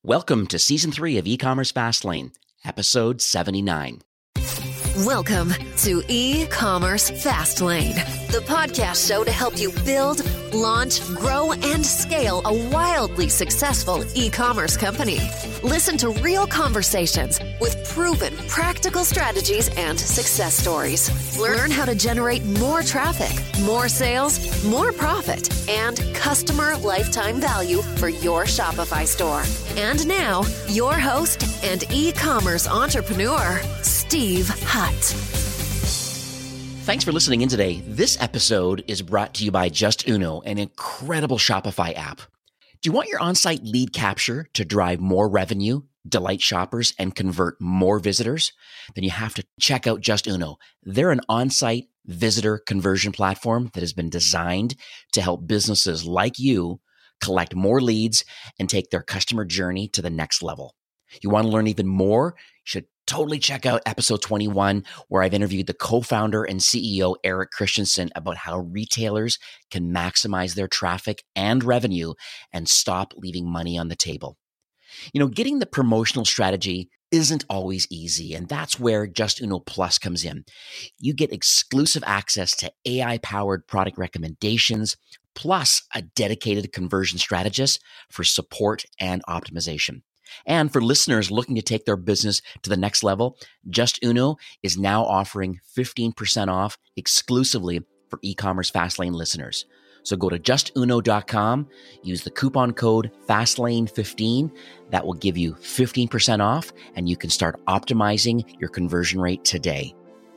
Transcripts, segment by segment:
Welcome to Season 3 of E-Commerce Fastlane, Episode 79. Welcome to E-Commerce Fastlane, the podcast show to help you build, launch, grow, and scale a wildly successful e-commerce company. Listen to real conversations with proven practical strategies and success stories. Learn how to generate more traffic, more sales, more profit, and customer lifetime value for your Shopify store. And now, your host and e-commerce entrepreneur, Steve Hutt. Thanks for listening in today. This episode is brought to you by Just Uno, an incredible Shopify app. Do you want your on-site lead capture to drive more revenue, delight shoppers, and convert more visitors? Then you have to check out Just Uno. They're an on-site visitor conversion platform that has been designed to help businesses like you collect more leads and take their customer journey to the next level. You want to learn even more? You should totally check out episode 21, where I've interviewed the co-founder and CEO, Eric Christensen, about how retailers can maximize their traffic and revenue and stop leaving money on the table. You know, getting the promotional strategy isn't always easy, and that's where Just Uno Plus comes in. You get exclusive access to AI-powered product recommendations, plus a dedicated conversion strategist for support and optimization. And for listeners looking to take their business to the next level, Just Uno is now offering 15% off exclusively for E-Commerce Fastlane listeners. So go to justuno.com, use the coupon code FASTLANE15. That will give you 15% off, and you can start optimizing your conversion rate today.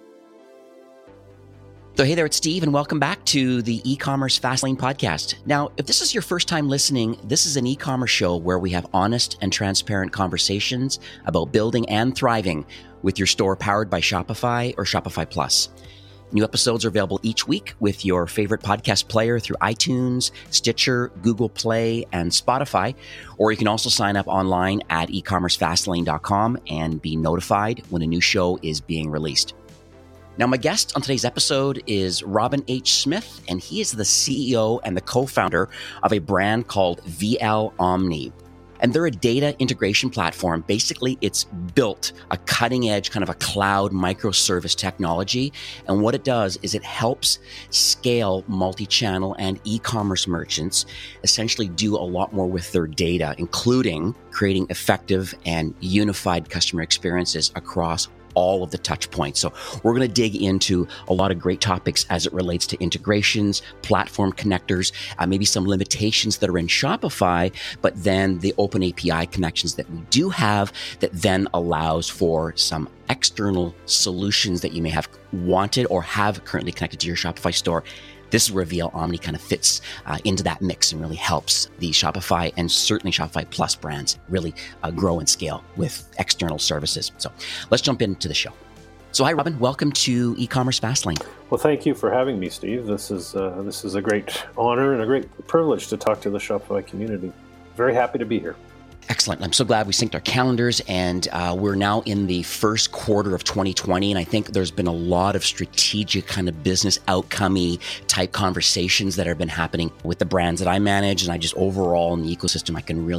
So hey there, it's Steve, and welcome back to the E-Commerce Fastlane podcast. Now, if this is your first time listening, this is an e-commerce show where we have honest and transparent conversations about building and thriving with your store powered by Shopify or Shopify Plus. New episodes are available each week with your favorite podcast player through iTunes, Stitcher, Google Play, and Spotify. Or you can also sign up online at ecommercefastlane.com and be notified when a new show is being released. Now, my guest on today's episode is Robin H. Smith, and he is the CEO and the co-founder of a brand called VL Omni. And they're a data integration platform. Basically, it's built a cutting edge kind of a cloud microservice technology. And what it does is it helps scale multi-channel and e-commerce merchants essentially do a lot more with their data, including creating effective and unified customer experiences across all of the touch points. So we're going to dig into a lot of great topics as it relates to integrations, platform connectors, maybe some limitations that are in Shopify, but then the open API connections that we do have that then allows for some external solutions that you may have wanted or have currently connected to your Shopify store. This is where VL Omni kind of fits into that mix and really helps the Shopify and certainly Shopify Plus brands really grow and scale with external services. So let's jump into the show. So hi, Robin. Welcome to E-Commerce Fastlane. Well, thank you for having me, Steve. This is a great honor and a great privilege to talk to the Shopify community. Very happy to be here. Excellent. I'm so glad we synced our calendars, and we're now in the first quarter of 2020, and I think there's been a lot of strategic kind of business outcome-y type conversations that have been happening with the brands that I manage, and I just overall in the ecosystem,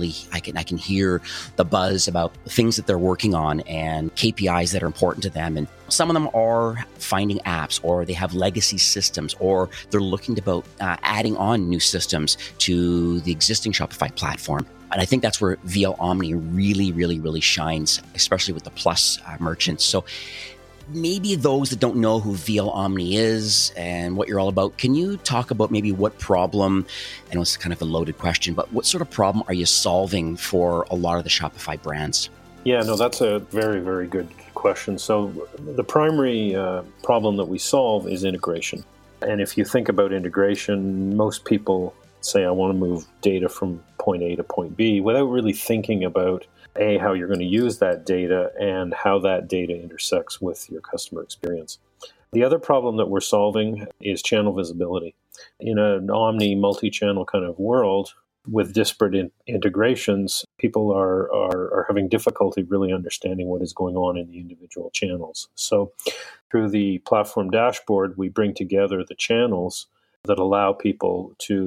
I can hear the buzz about things that they're working on and KPIs that are important to them. And some of them are finding apps, or they have legacy systems, or they're looking about adding on new systems to the existing Shopify platform. And I think that's where VL Omni really shines, especially with the Plus merchants. So maybe those that don't know who VL Omni is and what you're all about, can you talk about maybe what problem, I know it's kind of a loaded question, but what sort of problem are you solving for a lot of the Shopify brands? Yeah, no, that's a very, very good question. So the primary problem that we solve is integration. And if you think about integration, most people say, I want to move data from point A to point B without really thinking about how you're going to use that data and how that data intersects with your customer experience. The other problem that we're solving is channel visibility. In an omni multi-channel kind of world with disparate integrations, people are having difficulty really understanding what is going on in the individual channels. So through the platform dashboard, we bring together the channels that allow people to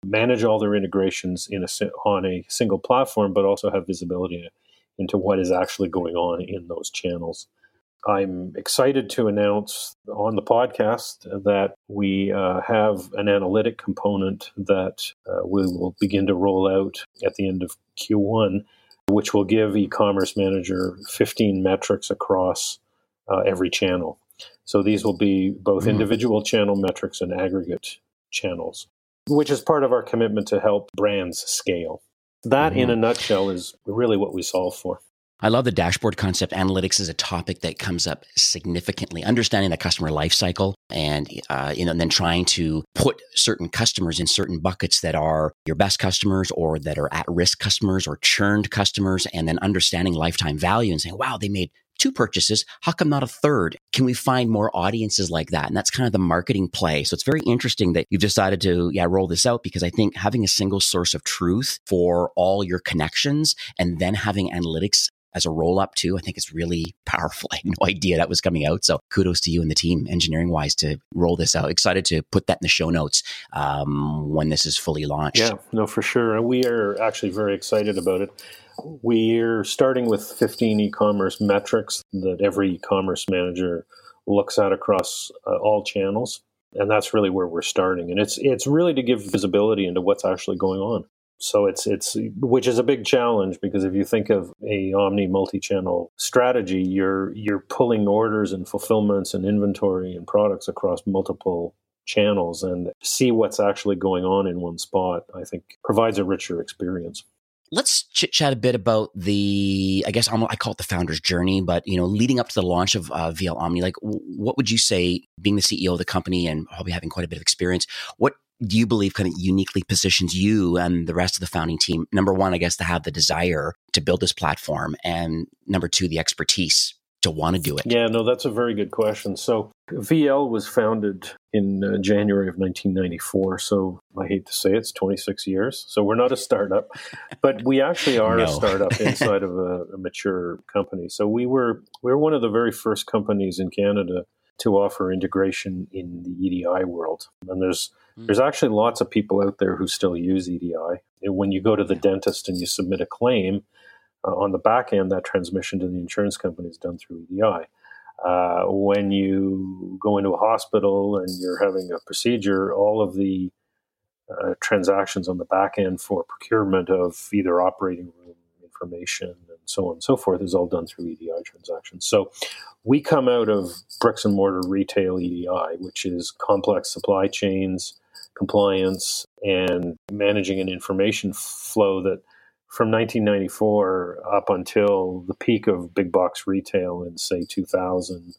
manage all their integrations on a single platform, but also have visibility into what is actually going on in those channels. I'm excited to announce on the podcast that we have an analytic component that we will begin to roll out at the end of Q1, which will give e-commerce manager 15 metrics across every channel. So these will be both individual channel metrics and aggregate channels, which is part of our commitment to help brands scale. That, in a nutshell, is really what we solve for. I love the dashboard concept. Analytics is a topic that comes up significantly. Understanding the customer life cycle and then trying to put certain customers in certain buckets that are your best customers or that are at-risk customers or churned customers, and then understanding lifetime value and saying, wow, they made 2 purchases. How come not a third? Can we find more audiences like that? And that's kind of the marketing play. So it's very interesting that you've decided to roll this out, because I think having a single source of truth for all your connections and then having analytics as a roll-up too, I think it's really powerful. I had no idea that was coming out. So kudos to you and the team, engineering-wise, to roll this out. Excited to put that in the show notes when this is fully launched. Yeah, no, for sure. We are actually very excited about it. We're starting with 15 e-commerce metrics that every e-commerce manager looks at across all channels. And that's really where we're starting. And it's really to give visibility into what's actually going on. So it's which is a big challenge, because if you think of a omni multi-channel strategy, you're pulling orders and fulfillments and inventory and products across multiple channels, and see what's actually going on in one spot, I think provides a richer experience. Let's chit-chat a bit about I call it the founder's journey, but, leading up to the launch of VL Omni, like, what would you say, being the CEO of the company and probably having quite a bit of experience, what do you believe kind of uniquely positions you and the rest of the founding team? Number one, I guess, to have the desire to build this platform, and number two, the expertise to want to do it. Yeah, no, that's a very good question. So VL was founded in January of 1994. So I hate to say it's 26 years. So we're not a startup, but we actually are a startup inside of a mature company. So we were one of the very first companies in Canada to offer integration in the EDI world. And there's actually lots of people out there who still use EDI. And when you go to the dentist and you submit a claim, on the back end, that transmission to the insurance company is done through EDI. When you go into a hospital and you're having a procedure, all of the transactions on the back end for procurement of either operating room information and so on and so forth is all done through EDI transactions. So we come out of bricks and mortar retail EDI, which is complex supply chains, compliance, and managing an information flow that from 1994 up until the peak of big box retail in, say, 2000,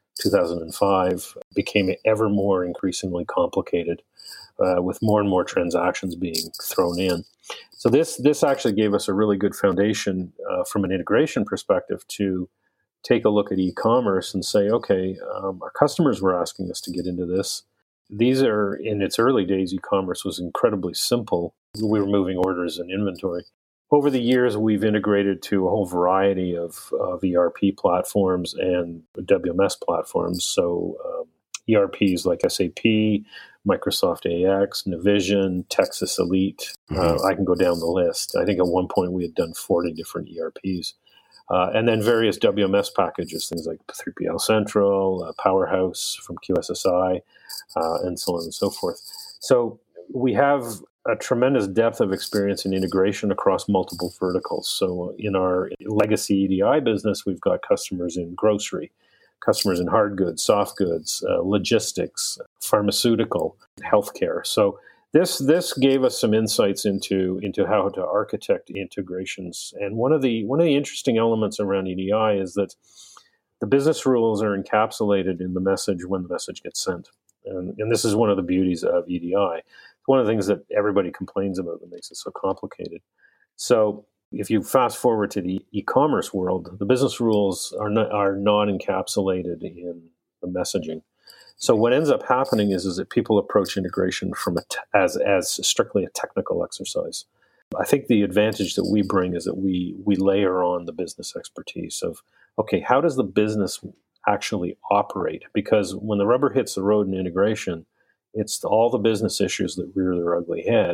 2005, became ever more increasingly complicated, with more and more transactions being thrown in. So this actually gave us a really good foundation from an integration perspective to take a look at e-commerce and say, okay, our customers were asking us to get into this. These are, in its early days, e-commerce was incredibly simple. We were moving orders and inventory. Over the years, we've integrated to a whole variety of ERP platforms and WMS platforms. So ERPs like SAP, Microsoft AX, Navision, Texas Elite. I can go down the list. I think at one point we had done 40 different ERPs. And then various WMS packages, things like 3PL Central, Powerhouse from QSSI, and so on and so forth. So we have a tremendous depth of experience in integration across multiple verticals. So in our legacy EDI business, we've got customers in grocery, customers in hard goods, soft goods, logistics, pharmaceutical, healthcare. So this gave us some insights into how to architect integrations. And one of the interesting elements around EDI is that the business rules are encapsulated in the message when the message gets sent. And this is one of the beauties of EDI. One of the things that everybody complains about that makes it so complicated. So if you fast forward to the e-commerce world, the business rules are not encapsulated in the messaging. So what ends up happening is that people approach integration from as strictly a technical exercise. I think the advantage that we bring is that we layer on the business expertise of, okay, how does the business actually operate? Because when the rubber hits the road in integration, it's all the business issues that rear their ugly head.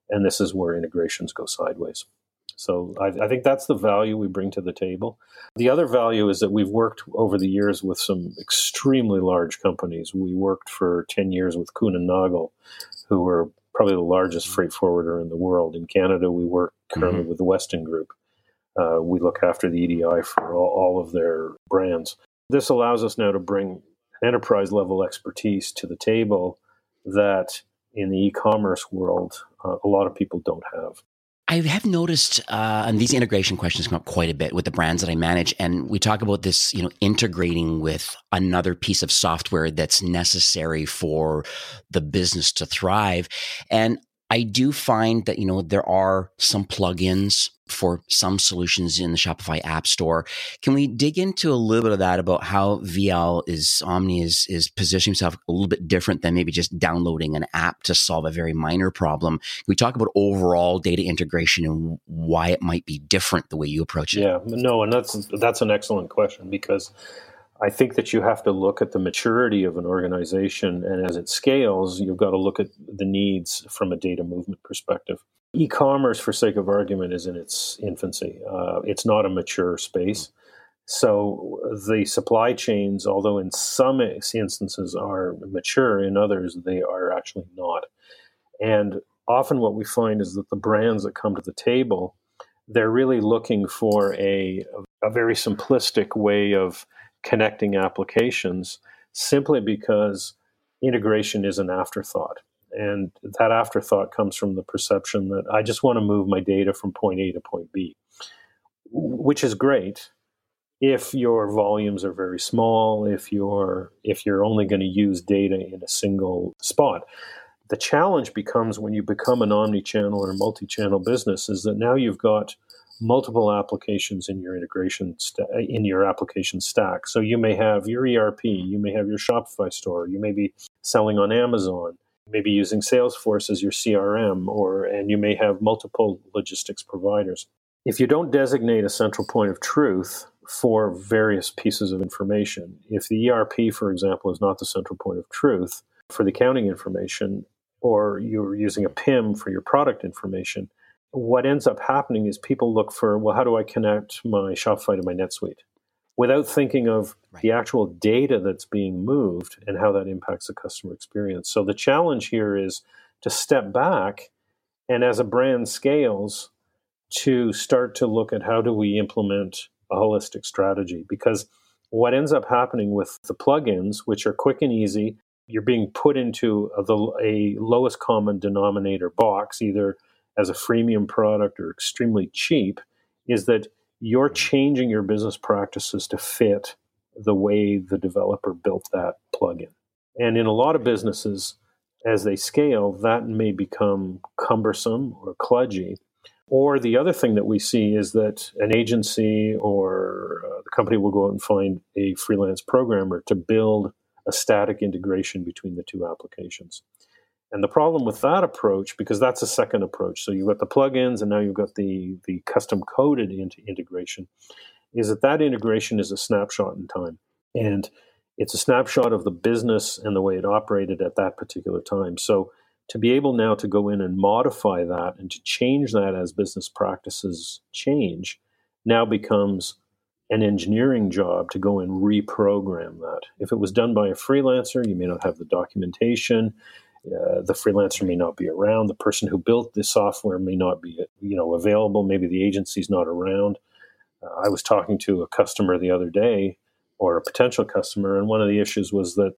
And this is where integrations go sideways. So I think that's the value we bring to the table. The other value is that we've worked over the years with some extremely large companies. We worked for 10 years with Kuehne + Nagel, who were probably the largest freight forwarder in the world. In Canada, we work currently with the Weston Group. We look after the EDI for all of their brands. This allows us now to bring enterprise level expertise to the table that in the e-commerce world, a lot of people don't have. I have noticed, and these integration questions come up quite a bit with the brands that I manage, and we talk about this, integrating with another piece of software that's necessary for the business to thrive. And I do find that, there are some plugins for some solutions in the Shopify App Store. Can we dig into a little bit of that about how Omni is positioning himself a little bit different than maybe just downloading an app to solve a very minor problem? Can we talk about overall data integration and why it might be different the way you approach it? Yeah, no, and that's an excellent question, because I think that you have to look at the maturity of an organization, and as it scales, you've got to look at the needs from a data movement perspective. E-commerce, for sake of argument, is in its infancy. It's not a mature space. So the supply chains, although in some instances are mature, in others they are actually not. And often what we find is that the brands that come to the table, they're really looking for a very simplistic way of connecting applications, simply because integration is an afterthought. And that afterthought comes from the perception that I just want to move my data from point A to point B, which is great if your volumes are very small, if you're only going to use data in a single spot. The challenge becomes when you become an omni-channel or multi-channel business is that now you've got multiple applications in your integration in your application stack. So you may have your ERP, you may have your Shopify store, you may be selling on Amazon, maybe using Salesforce as your CRM, and you may have multiple logistics providers. If you don't designate a central point of truth for various pieces of information, if the ERP, for example, is not the central point of truth for the accounting information, or you're using a PIM for your product information, what ends up happening is people look for, well, how do I connect my Shopify to my NetSuite? Without thinking of the actual data that's being moved and how that impacts the customer experience. So the challenge here is to step back and, as a brand scales, to start to look at how do we implement a holistic strategy. Because what ends up happening with the plugins, which are quick and easy, you're being put into a lowest common denominator box, either as a freemium product or extremely cheap, is that you're changing your business practices to fit the way the developer built that plugin. And in a lot of businesses, as they scale, that may become cumbersome or kludgy. Or the other thing that we see is that an agency or the company will go out and find a freelance programmer to build a static integration between the two applications. And the problem with that approach, because that's a second approach, so you've got the plugins and now you've got the custom coded integration, is that integration is a snapshot in time. And it's a snapshot of the business and the way it operated at that particular time. So to be able now to go in and modify that and to change that as business practices change now becomes an engineering job to go and reprogram that. If it was done by a freelancer, you may not have the documentation. The freelancer may not be around. The person who built the software may not be, available. Maybe the agency's not around. I was talking to a customer the other day, or a potential customer, and one of the issues was that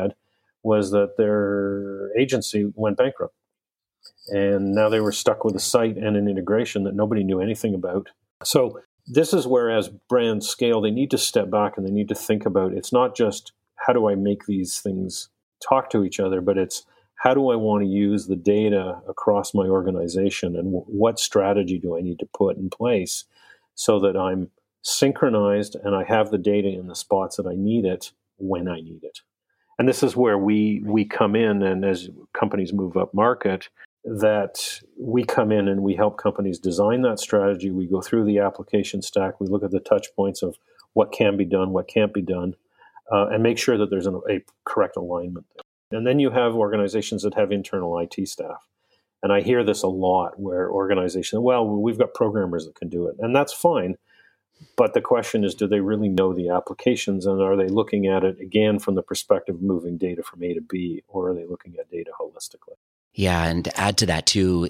their agency went bankrupt. And now they were stuck with a site and an integration that nobody knew anything about. So this is where, as brands scale, they need to step back and they need to think about, it's not just how do I make these things talk to each other, but it's how do I want to use the data across my organization, and what strategy do I need to put in place so that I'm synchronized and I have the data in the spots that I need it when I need it. And this is where we come in, and as companies move up market, that we come in and we help companies design that strategy. We go through the application stack. We look at the touch points of what can be done, what can't be done, and make sure that there's a correct alignment there. And then you have organizations that have internal IT staff. And I hear this a lot where organizations, well, we've got programmers that can do it. And that's fine. But the question is, do they really know the applications? And are they looking at it, again, from the perspective of moving data from A to B, or are they looking at data holistically? Yeah, and to add to that too,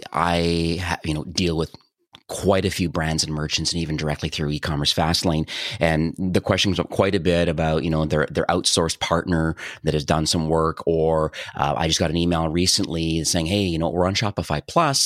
I deal with quite a few brands and merchants, and even directly through e-commerce Fastlane. And the question comes up quite a bit about, their outsourced partner that has done some work, or I just got an email recently saying, hey, we're on Shopify Plus,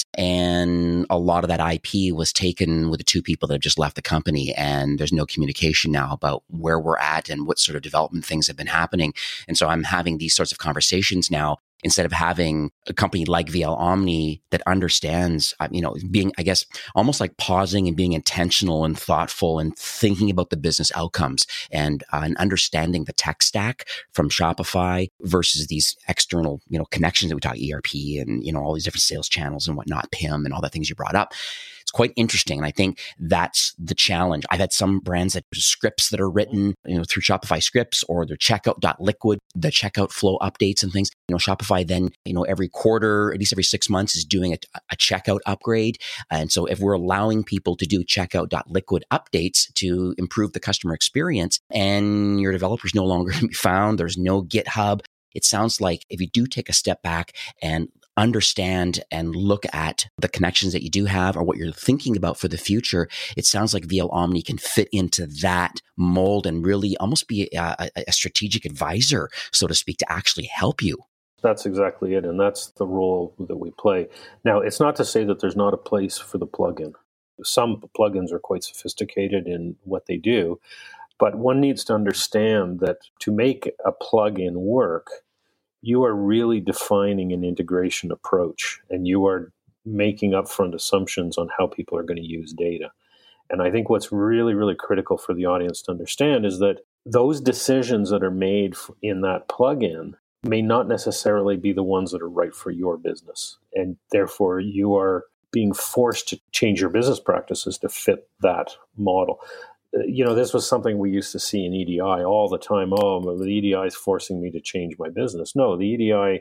and a lot of that IP was taken with the two people that have just left the company, and there's no communication now about where we're at and what sort of development things have been happening. And so I'm having these sorts of conversations now, instead of having a company like VL Omni that understands, being, I guess, almost like pausing and being intentional and thoughtful and thinking about the business outcomes and understanding the tech stack from Shopify versus these external, connections that we talk, ERP and, all these different sales channels and whatnot, PIM and all the things you brought up. It's quite interesting. And I think that's the challenge. I've had some brands that scripts that are written, through Shopify scripts or their checkout.liquid, the checkout flow updates and things. Shopify then, every quarter, at least every 6 months is doing a checkout upgrade. And so if we're allowing people to do checkout.liquid updates to improve the customer experience and your developer's no longer going to be found, there's no GitHub. It sounds like if you do take a step back and understand and look at the connections that you do have or what you're thinking about for the future, it sounds like VL Omni can fit into that mold and really almost be a strategic advisor, so to speak, to actually help you. That's exactly it. And that's the role that we play. Now, it's not to say that there's not a place for the plugin. Some plugins are quite sophisticated in what they do, but one needs to understand that to make a plugin work, you are really defining an integration approach, and you are making upfront assumptions on how people are going to use data. And I think what's really, really critical for the audience to understand is that those decisions that are made in that plugin may not necessarily be the ones that are right for your business. And therefore, you are being forced to change your business practices to fit that model. This was something we used to see in EDI all the time. Oh, the EDI is forcing me to change my business. No, the EDI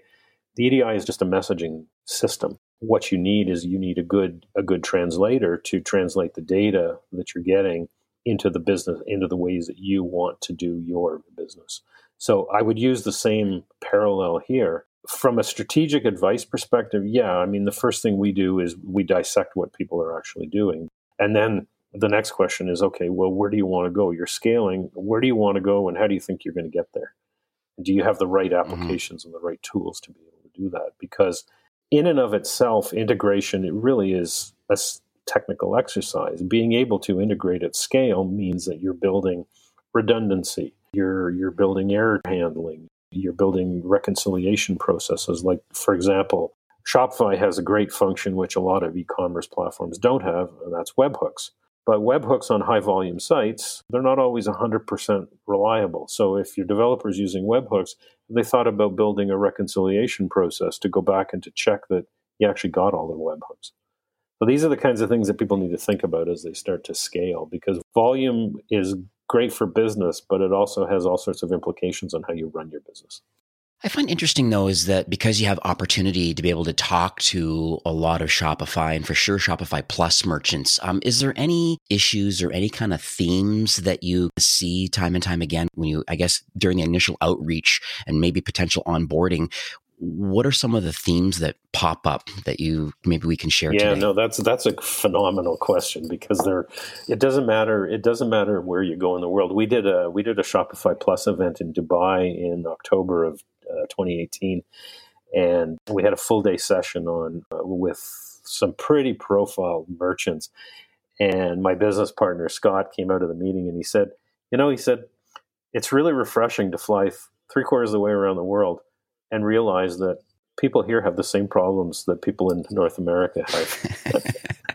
is just a messaging system. What you need is a good translator to translate the data that you're getting into the business, into the ways that you want to do your business. So I would use the same parallel here. From a strategic advice perspective, the first thing we do is we dissect what people are actually doing. And then the next question is, okay, well, where do you want to go? You're scaling. Where do you want to go, and how do you think you're going to get there? And do you have the right applications and the right tools to be able to do that? Because in and of itself, integration, it really is a technical exercise. Being able to integrate at scale means that you're building redundancy. You're building error handling. You're building reconciliation processes. Like, for example, Shopify has a great function which a lot of e-commerce platforms don't have, and that's webhooks. But webhooks on high-volume sites, they're not always 100% reliable. So if your developer is using webhooks, they thought about building a reconciliation process to go back and to check that you actually got all the webhooks. So these are the kinds of things that people need to think about as they start to scale, because volume is great for business, but it also has all sorts of implications on how you run your business. I find interesting, though, is that because you have opportunity to be able to talk to a lot of Shopify and for sure Shopify Plus merchants, is there any issues or any kind of themes that you see time and time again when you, I guess, during the initial outreach and maybe potential onboarding? What are some of the themes that pop up that maybe we can share today? Yeah, no, that's a phenomenal question, because it doesn't matter where you go in the world. We did a Shopify Plus event in Dubai in October of 2018, and we had a full day session with some pretty profile merchants. And my business partner Scott came out of the meeting and he said, it's really refreshing to fly 3/4 of the way around the world and realize that people here have the same problems that people in North America have.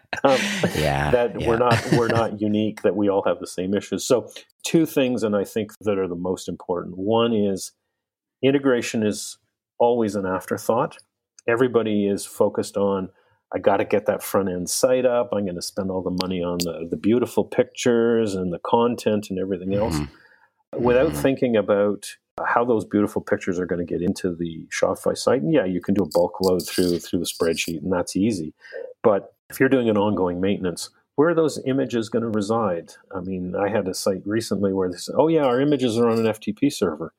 We're not unique, that we all have the same issues. So two things, and I think that are the most important. One is integration is always an afterthought. Everybody is focused on, I got to get that front end site up. I'm going to spend all the money on the beautiful pictures and the content and everything else, without thinking about how those beautiful pictures are going to get into the Shopify site. And yeah, you can do a bulk load through the spreadsheet, and that's easy. But if you're doing an ongoing maintenance, where are those images going to reside? I mean, I had a site recently where they said, oh yeah, our images are on an FTP server.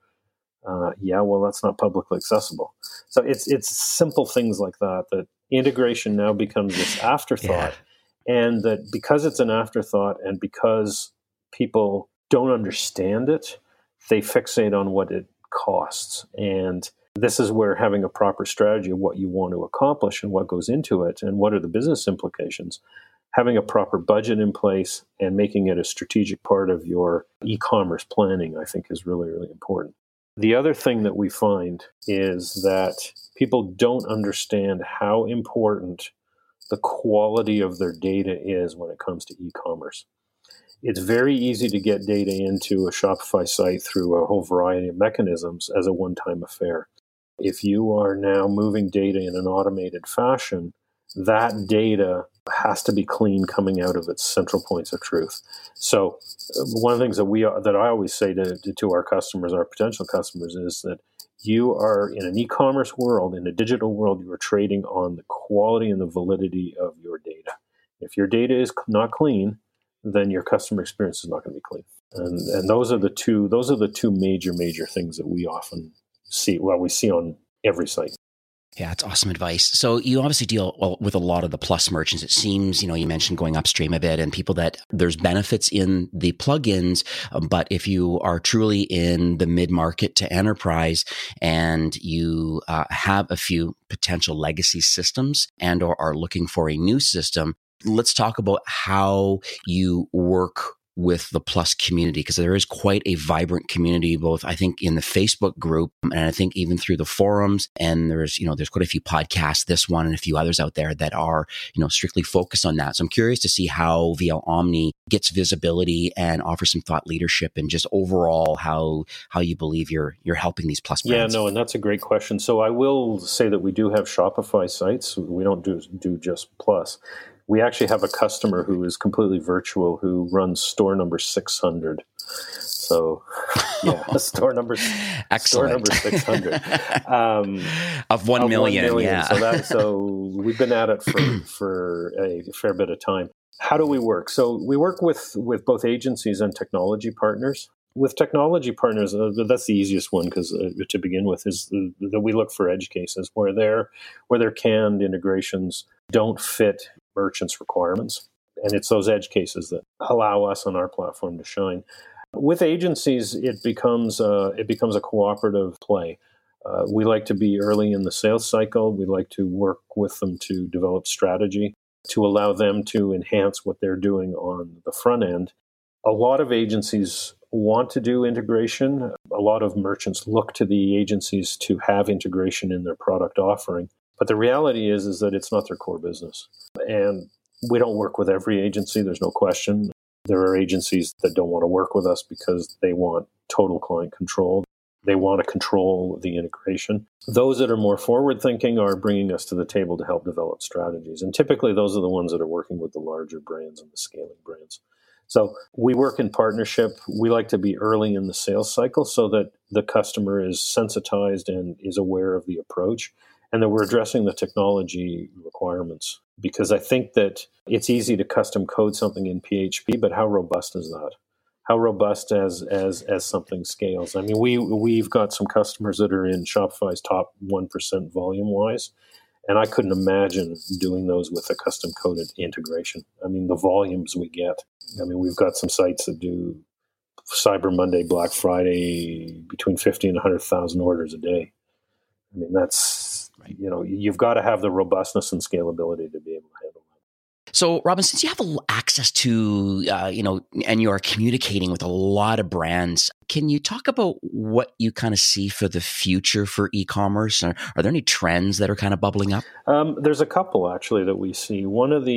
Yeah, well, that's not publicly accessible. So it's simple things like that integration now becomes this afterthought. Yeah. And that because it's an afterthought and because people don't understand it, they fixate on what it costs. And this is where having a proper strategy of what you want to accomplish and what goes into it and what are the business implications, having a proper budget in place and making it a strategic part of your e-commerce planning, I think is really, really important. The other thing that we find is that people don't understand how important the quality of their data is when it comes to e-commerce. It's very easy to get data into a Shopify site through a whole variety of mechanisms as a one-time affair. If you are now moving data in an automated fashion, that data has to be clean coming out of its central points of truth. So one of the things that I always say to our customers, our potential customers, is that you are in an e-commerce world, in a digital world, you are trading on the quality and the validity of your data. If your data is not clean, then your customer experience is not going to be clean. And those are the two major things that we often see. Well, we see on every site. Yeah, it's awesome advice. So you obviously deal with a lot of the plus merchants. It seems, you mentioned going upstream a bit and people that there's benefits in the plugins, but if you are truly in the mid-market to enterprise and you have a few potential legacy systems and or are looking for a new system, let's talk about how you work with the Plus community, because there is quite a vibrant community, both I think in the Facebook group and I think even through the forums. And there's quite a few podcasts, this one and a few others out there that are, strictly focused on that. So I'm curious to see how VL Omni gets visibility and offers some thought leadership and just overall how you believe you're helping these Plus brands. Yeah, no, and that's a great question. So I will say that we do have Shopify sites. We don't do just Plus. We actually have a customer who is completely virtual who runs store number 600. So, yeah, store number 600 of 1 million. Yeah. So we've been at it for a fair bit of time. How do we work? So we work with both agencies and technology partners. With technology partners, that's the easiest one because to begin with is that we look for edge cases where their canned integrations don't fit merchants' requirements, and it's those edge cases that allow us on our platform to shine. With agencies, it becomes a cooperative play. We like to be early in the sales cycle. We like to work with them to develop strategy to allow them to enhance what they're doing on the front end. A lot of agencies want to do integration. A lot of merchants look to the agencies to have integration in their product offering. But the reality is that it's not their core business. And we don't work with every agency, there's no question. There are agencies that don't want to work with us because they want total client control. They want to control the integration. Those that are more forward-thinking are bringing us to the table to help develop strategies. And typically those are the ones that are working with the larger brands and the scaling brands. So we work in partnership. We like to be early in the sales cycle so that the customer is sensitized and is aware of the approach and that we're addressing the technology requirements. Because I think that it's easy to custom code something in PHP, but how robust is that? How robust as something scales? I mean, we've got some customers that are in Shopify's top 1% volume-wise, and I couldn't imagine doing those with a custom coded integration. I mean, the volumes we get. I mean, we've got some sites that do Cyber Monday, Black Friday, between 50 and 100,000 orders a day. I mean, that's, you've got to have the robustness and scalability to be able to handle that. So, Robin, since you have access to, and you are communicating with a lot of brands, can you talk about what you kind of see for the future for e-commerce? Are there any trends that are kind of bubbling up? There's a couple actually that we see. One of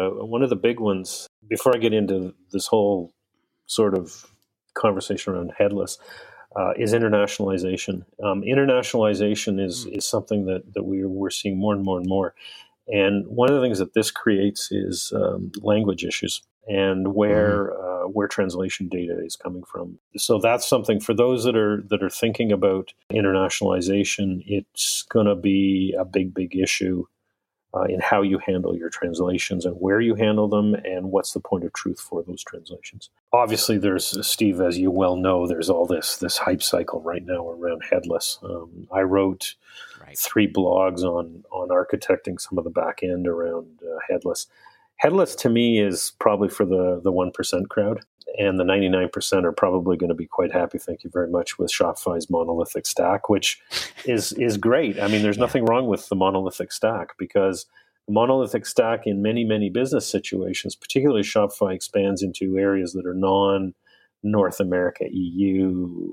the big ones, before I get into this whole sort of conversation around headless, is internationalization. Internationalization is something that we're seeing more and more and more. And one of the things that this creates is language issues, and where where translation data is coming from. So that's something for those that are thinking about internationalization. It's going to be a big issue in how you handle your translations and where you handle them and what's the point of truth for those translations. Obviously, there's, Steve, as you well know, there's all this hype cycle right now around headless. I wrote 3 blogs on architecting some of the back end around headless. Headless to me is probably for the 1% crowd, and the 99% are probably going to be quite happy, thank you very much, with Shopify's monolithic stack, which is great. I mean, there's nothing wrong with the monolithic stack, because the monolithic stack in many business situations, particularly Shopify, expands into areas that are non-North America, EU.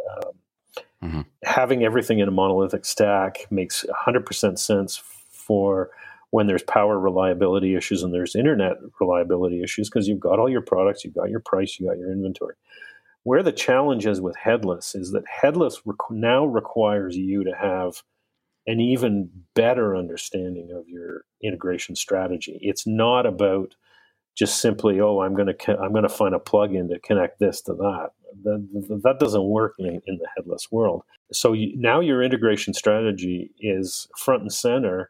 Having everything in a monolithic stack makes 100% sense for when there's power reliability issues and there's internet reliability issues, because you've got all your products, you've got your price, you got your inventory. Where the challenge is with headless is that headless now requires you to have an even better understanding of your integration strategy. It's not about just simply, I'm going to find a plugin to connect this to that. That doesn't work in the headless world. So now your integration strategy is front and center.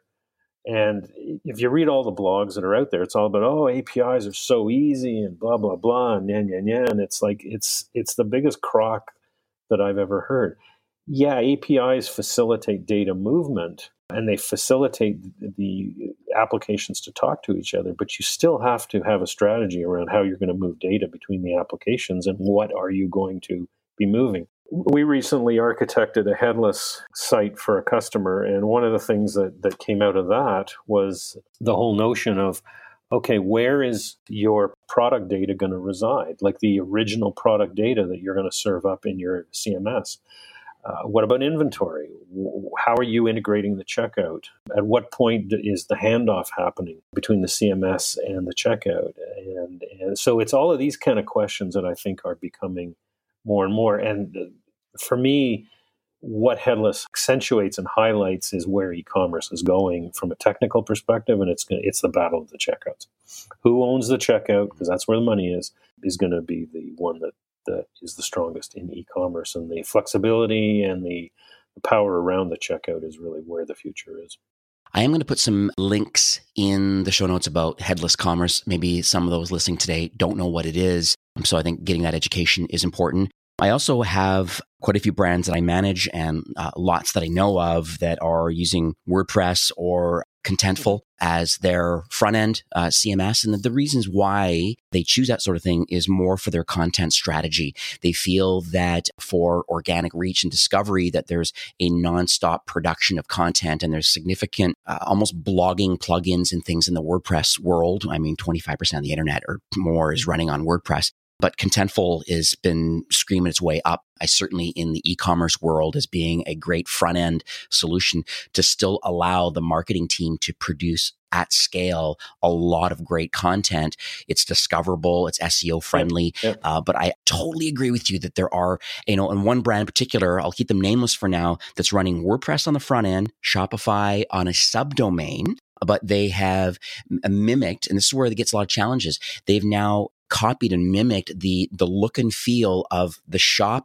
And if you read all the blogs that are out there, it's all about, APIs are so easy and blah, blah, blah, and and it's like, it's the biggest crock that I've ever heard. Yeah, APIs facilitate data movement and they facilitate the applications to talk to each other, but you still have to have a strategy around how you're going to move data between the applications and what are you going to be moving. We recently architected a headless site for a customer, and one of the things that came out of that was the whole notion of, okay, where is your product data going to reside? Like the original product data that you're going to serve up in your CMS. What about inventory? How are you integrating the checkout? At what point is the handoff happening between the CMS and the checkout? And so it's all of these kind of questions that I think are becoming more and more. And for me, what headless accentuates and highlights is where e-commerce is going from a technical perspective, and it's the battle of the checkouts. Who owns the checkout, because that's where the money is going to be the one that is the strongest in e-commerce, and the flexibility and the power around the checkout is really where the future is. I am going to put some links in the show notes about headless commerce. Maybe some of those listening today don't know what it is. So I think getting that education is important. I also have quite a few brands that I manage and lots that I know of that are using WordPress or Contentful as their front end CMS. And the reasons why they choose that sort of thing is more for their content strategy. They feel that for organic reach and discovery, that there's a nonstop production of content and there's significant almost blogging plugins and things in the WordPress world. I mean, 25% of the internet or more is running on WordPress. But Contentful has been screaming its way up. I certainly in the e-commerce world as being a great front end solution to still allow the marketing team to produce at scale a lot of great content. It's discoverable, it's SEO friendly. Yep. But I totally agree with you that there are, and one brand in particular, I'll keep them nameless for now, that's running WordPress on the front end, Shopify on a subdomain, but they have mimicked, and this is where it gets a lot of challenges. They've now copied and mimicked the look and feel of the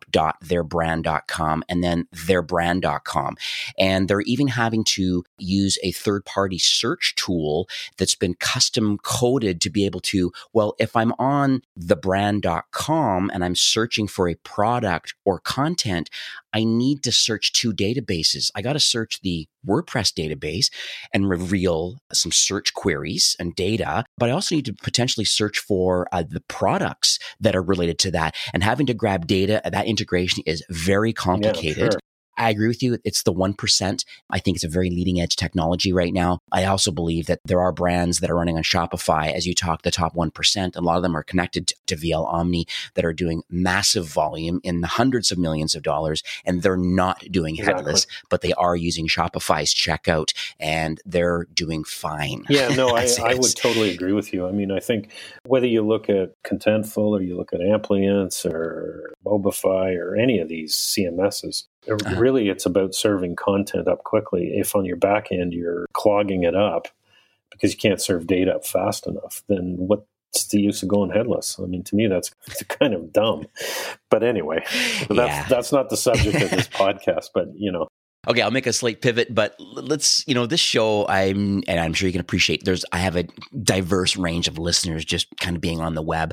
shop.theirbrand.com and then theirbrand.com. And they're even having to use a third-party search tool that's been custom coded to be able to, well, if I'm on thebrand.com and I'm searching for a product or content, I need to search 2 databases. I got to search the WordPress database and reveal some search queries and data, but I also need to potentially search for the products that are related to that. And having to grab data, that integration is very complicated. Yeah, sure. I agree with you. It's the 1%. I think it's a very leading edge technology right now. I also believe that there are brands that are running on Shopify, as you talk, the top 1%. A lot of them are connected to VL Omni that are doing massive volume in the hundreds of millions of dollars, and they're not doing headless, but they are using Shopify's checkout, and they're doing fine. Yeah, no, I would totally agree with you. I mean, I think whether you look at Contentful or you look at Amplience or Mobify or any of these CMSs, really, it's about serving content up quickly. If on your back end you're clogging it up because you can't serve data up fast enough, then what's the use of going headless? I mean, to me, that's kind of dumb. But anyway, that's not the subject of this podcast. But Okay, I'll make a slight pivot, but let's, this show, I'm sure you can appreciate, I have a diverse range of listeners just kind of being on the web.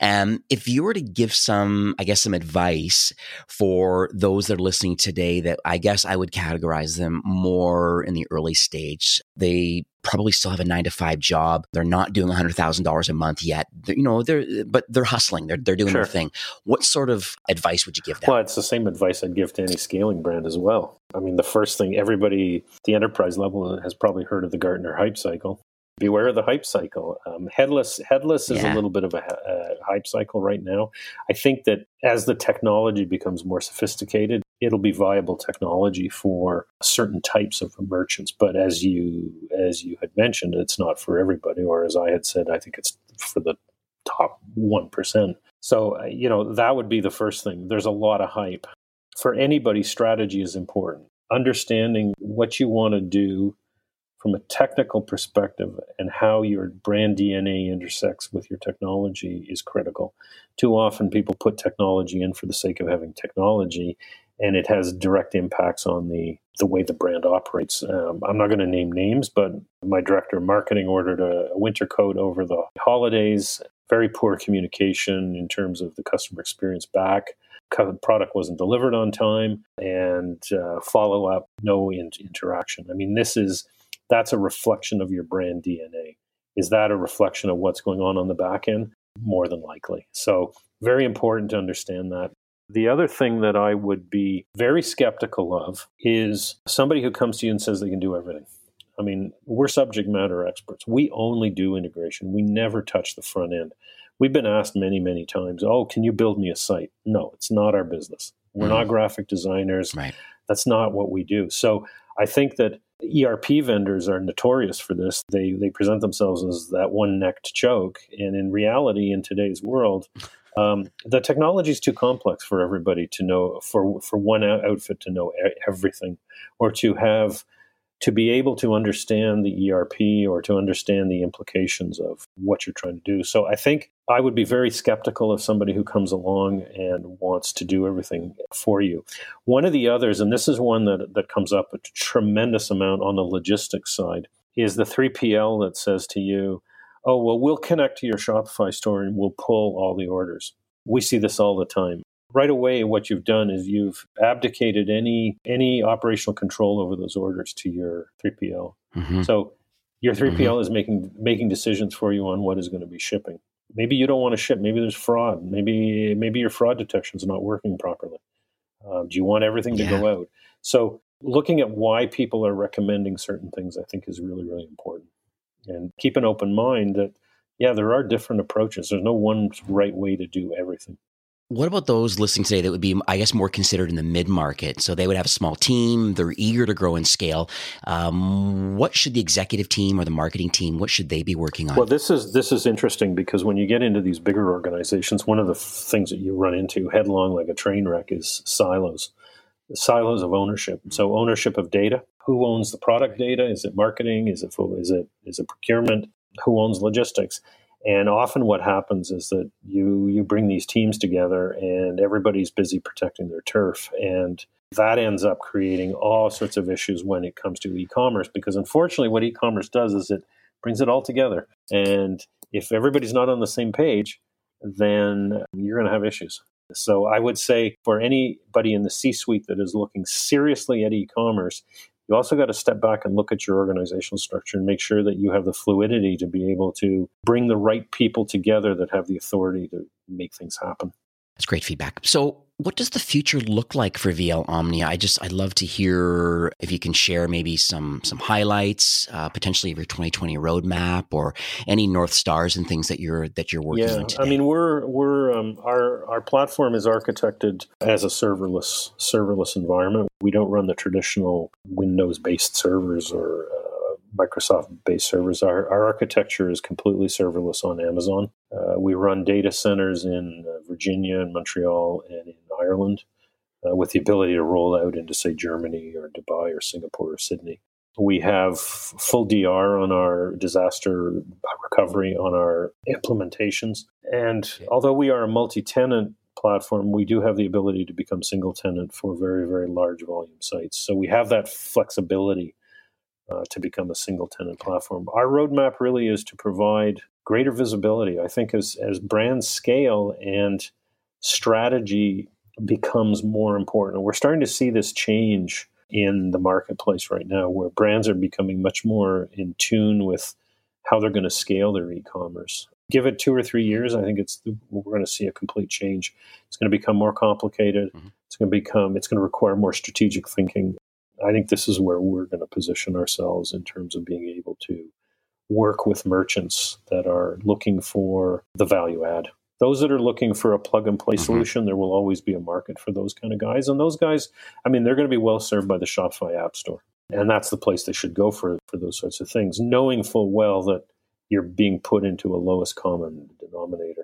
If you were to give some advice for those that are listening today, that I guess I would categorize them more in the early stage. They probably still have a 9-to-5 job. They're not doing $100,000 a month yet. But they're hustling. They're doing their thing. What sort of advice would you give them? Well, it's the same advice I'd give to any scaling brand as well. I mean, the first thing, everybody at the enterprise level has probably heard of the Gartner hype cycle. Beware of the hype cycle. Headless is a little bit of a hype cycle right now. I think that as the technology becomes more sophisticated, it'll be viable technology for certain types of merchants. But as you had mentioned, it's not for everybody. Or as I had said, I think it's for the top 1%. So, that would be the first thing. There's a lot of hype. For anybody, strategy is important. Understanding what you want to do from a technical perspective and how your brand DNA intersects with your technology is critical. Too often people put technology in for the sake of having technology, and it has direct impacts on the way the brand operates. I'm not going to name names, but my director of marketing ordered a winter coat over the holidays. Very poor communication in terms of the customer experience back. Product wasn't delivered on time, and follow-up, no interaction. I mean, that's a reflection of your brand DNA. Is that a reflection of what's going on the back end? More than likely. So very important to understand that. The other thing that I would be very skeptical of is somebody who comes to you and says they can do everything. I mean, we're subject matter experts. We only do integration. We never touch the front end. We've been asked many, many times, can you build me a site? No, it's not our business. We're not graphic designers. Right. That's not what we do. So I think that ERP vendors are notorious for this. They present themselves as that one-necked choke. And in reality, in today's world, the technology is too complex for everybody to know, for one outfit to know everything, or to be able to understand the ERP or to understand the implications of what you're trying to do. So I think I would be very skeptical of somebody who comes along and wants to do everything for you. One of the others, and this is one that comes up a tremendous amount on the logistics side, is the 3PL that says to you, we'll connect to your Shopify store and we'll pull all the orders. We see this all the time. Right away, what you've done is you've abdicated any operational control over those orders to your 3PL. Mm-hmm. So your 3PL is making decisions for you on what is going to be shipping. Maybe you don't want to ship. Maybe there's fraud. Maybe your fraud detection is not working properly. Do you want everything to go out? So looking at why people are recommending certain things, I think, is really, really important. And keep an open mind that, there are different approaches. There's no one right way to do everything. What about those listening today that would be, I guess, more considered in the mid-market? So they would have a small team. They're eager to grow and scale. What should the executive team or the marketing team, what should they be working on? Well, this is interesting because when you get into these bigger organizations, one of the things that you run into headlong like a train wreck is silos of ownership. So ownership of data. Who owns the product data? Is it marketing? Is it procurement? Who owns logistics? And often what happens is that you bring these teams together and everybody's busy protecting their turf. And that ends up creating all sorts of issues when it comes to e-commerce, because unfortunately what e-commerce does is it brings it all together. And if everybody's not on the same page, then you're going to have issues. So I would say for anybody in the C-suite that is looking seriously at e-commerce, you also got to step back and look at your organizational structure and make sure that you have the fluidity to be able to bring the right people together that have the authority to make things happen. That's great feedback. So what does the future look like for VL Omnia? I'd love to hear if you can share maybe some highlights, potentially of your 2020 roadmap or any North Stars and things that you're working on today. I mean, our platform is architected as a serverless environment. We don't run the traditional Windows-based servers or Microsoft-based servers. Our architecture is completely serverless on Amazon. We run data centers in Virginia and Montreal and in Ireland with the ability to roll out into, say, Germany or Dubai or Singapore or Sydney. We have full DR on our disaster recovery, on our implementations. And although we are a multi-tenant platform, we do have the ability to become single tenant for very, very large volume sites. So we have that flexibility to become a single tenant platform. Our roadmap really is to provide greater visibility. I think as brands scale and strategy becomes more important, we're starting to see this change in the marketplace right now, where brands are becoming much more in tune with how they're going to scale their e-commerce. Give it 2 or 3 years, I think we're going to see a complete change. It's going to become more complicated. Mm-hmm. It's going to require more strategic thinking. I think this is where we're going to position ourselves in terms of being able to work with merchants that are looking for the value add. Those that are looking for a plug-and-play solution, there will always be a market for those kind of guys. And those guys, they're going to be well served by the Shopify App Store. And that's the place they should go for those sorts of things, knowing full well that you're being put into a lowest common denominator.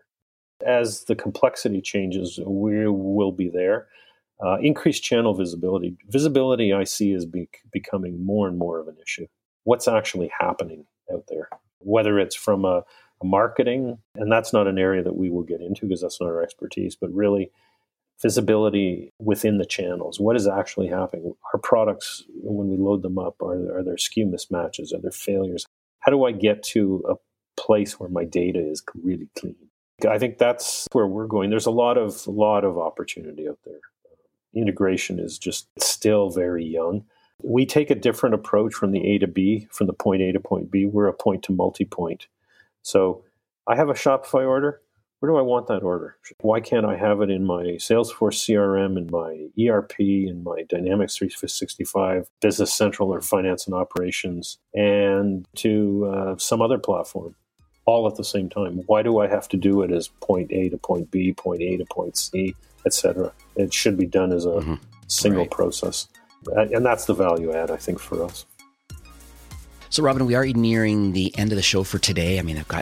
As the complexity changes, we will be there. Increased channel visibility. Visibility, I see, is becoming more and more of an issue. What's actually happening out there? Whether it's from a marketing, and that's not an area that we will get into because that's not our expertise, but really visibility within the channels. What is actually happening? Our products, when we load them up, are there SKU mismatches? Are there failures? How do I get to a place where my data is really clean? I think that's where we're going. There's a lot of opportunity out there. Integration is just still very young. We take a different approach from the A to B, from the point A to point B. We're a point to multi-point. So I have a Shopify order. Where do I want that order? Why can't I have it in my Salesforce CRM, in my ERP, in my Dynamics 365, Business Central or Finance and Operations, and to some other platform, all at the same time? Why do I have to do it as point A to point B, point A to point C, etc.? It should be done as a single process. And that's the value add, I think, for us. So, Robin, we are nearing the end of the show for today.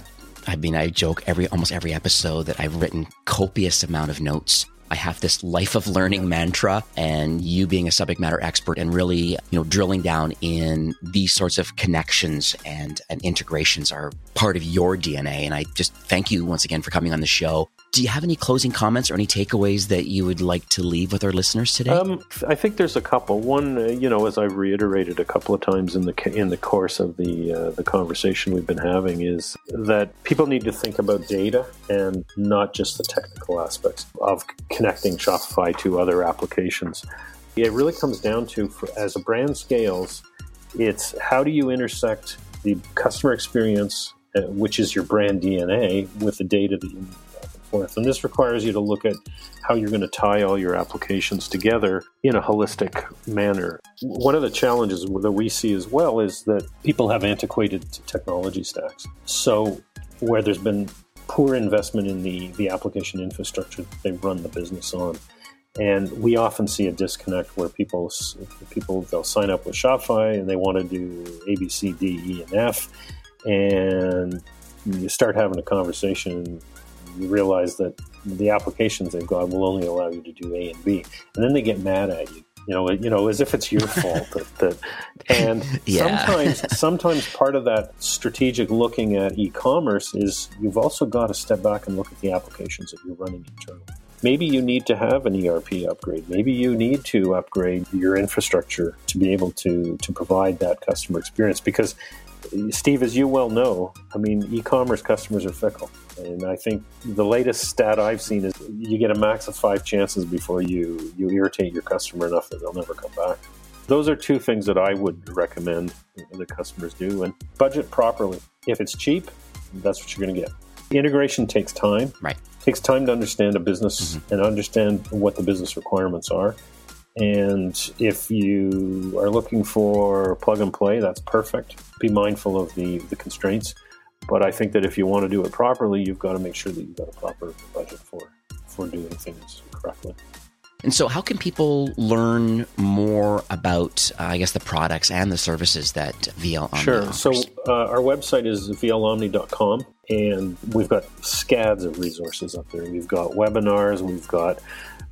I joke almost every episode that I've written copious amount of notes. I have this life of learning mantra, and you being a subject matter expert and really, drilling down in these sorts of connections and integrations are part of your DNA. And I just thank you once again for coming on the show. Do you have any closing comments or any takeaways that you would like to leave with our listeners today? I think there's a couple. One, as I've reiterated a couple of times in the course of the conversation we've been having, is that people need to think about data and not just the technical aspects of connecting Shopify to other applications. It really comes down to, as a brand scales, it's how do you intersect the customer experience, which is your brand DNA, with the data that you need. And this requires you to look at how you're going to tie all your applications together in a holistic manner. One of the challenges that we see as well is that people have antiquated technology stacks. So where there's been poor investment in the application infrastructure that they run the business on. And we often see a disconnect where people they'll sign up with Shopify and they want to do A, B, C, D, E, and F. And you start having a conversation, you realize that the applications they've got will only allow you to do A and B, and then they get mad at you, as if it's your fault. And sometimes part of that strategic looking at e-commerce is you've also got to step back and look at the applications that you're running internally. Maybe you need to have an ERP upgrade. Maybe you need to upgrade your infrastructure to be able to provide that customer experience. Because, Steve, as you well know, e-commerce customers are fickle. And I think the latest stat I've seen is you get a max of 5 chances before you irritate your customer enough that they'll never come back. Those are 2 things that I would recommend that customers do. And budget properly. If it's cheap, that's what you're going to get. Integration takes time. Right. It takes time to understand a business and understand what the business requirements are. And if you are looking for plug and play, that's perfect. Be mindful of the constraints. But I think that if you want to do it properly, you've got to make sure that you've got a proper budget for doing things correctly. And so how can people learn more about, the products and the services that VL Omni offers? Sure. So our website is vlomni.com, and we've got scads of resources up there. We've got webinars, we've got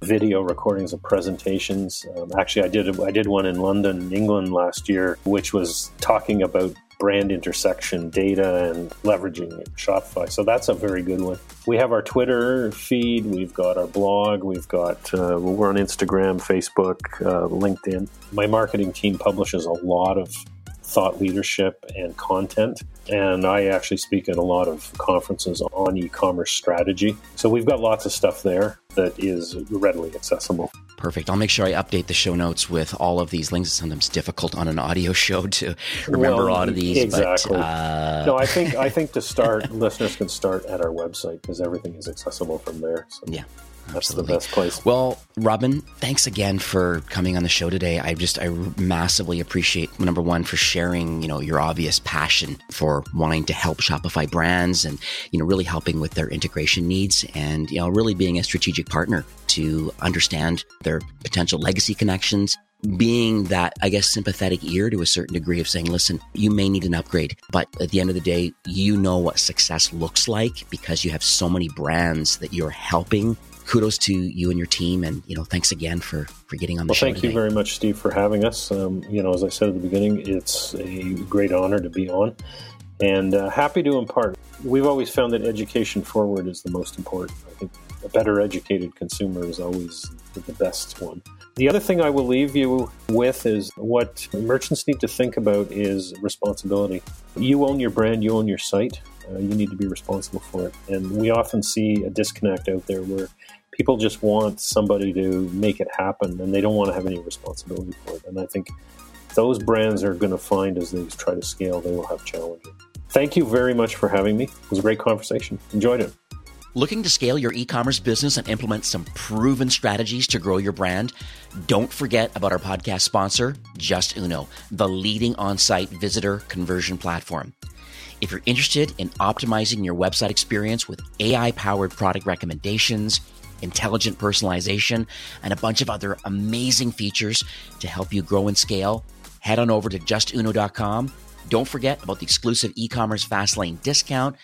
video recordings of presentations. Actually, I did one in London, England last year, which was talking about brand intersection data and leveraging Shopify. So that's a very good one. We have our Twitter feed. We've got our blog. We've got, we're on Instagram, Facebook, LinkedIn. My marketing team publishes a lot of thought leadership and content. And I actually speak at a lot of conferences on e-commerce strategy. So we've got lots of stuff there that is readily accessible. Perfect. I'll make sure I update the show notes with all of these links. It's sometimes difficult on an audio show to remember a lot of these. Exactly. But, no, I think to start, listeners can start at our website because everything is accessible from there. So. Yeah. That's Absolutely. the best place. Well, Robin, thanks again for coming on the show today. I massively appreciate, number one, for sharing, your obvious passion for wanting to help Shopify brands and, really helping with their integration needs and, really being a strategic partner to understand their potential legacy connections. Being that, sympathetic ear to a certain degree of saying, listen, you may need an upgrade, but at the end of the day, you know what success looks like because you have so many brands that you're helping. Kudos to you and your team. And, thanks again for getting on the show today. Thank you very much, Steve, for having us. As I said at the beginning, it's a great honor to be on and happy to impart. We've always found that education forward is the most important. I think a better educated consumer is always the best one. The other thing I will leave you with is what merchants need to think about is responsibility. You own your brand, you own your site. You need to be responsible for it. And we often see a disconnect out there where people just want somebody to make it happen and they don't want to have any responsibility for it. And I think those brands are going to find as they try to scale, they will have challenges. Thank you very much for having me. It was a great conversation. Enjoyed it. Looking to scale your e-commerce business and implement some proven strategies to grow your brand? Don't forget about our podcast sponsor, Just Uno, the leading on-site visitor conversion platform. If you're interested in optimizing your website experience with AI-powered product recommendations, intelligent personalization, and a bunch of other amazing features to help you grow and scale, head on over to justuno.com. Don't forget about the exclusive e-commerce Fastlane discount,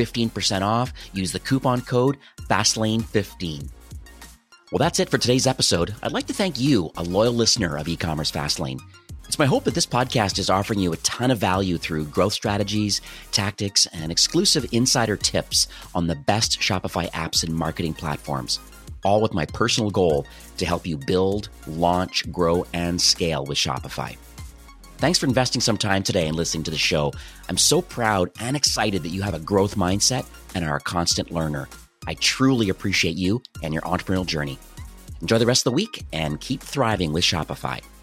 15% off. Use the coupon code Fastlane15. Well, that's it for today's episode. I'd like to thank you, a loyal listener of e-commerce Fastlane. It's my hope that this podcast is offering you a ton of value through growth strategies, tactics, and exclusive insider tips on the best Shopify apps and marketing platforms, all with my personal goal to help you build, launch, grow, and scale with Shopify. Thanks for investing some time today and listening to the show. I'm so proud and excited that you have a growth mindset and are a constant learner. I truly appreciate you and your entrepreneurial journey. Enjoy the rest of the week and keep thriving with Shopify.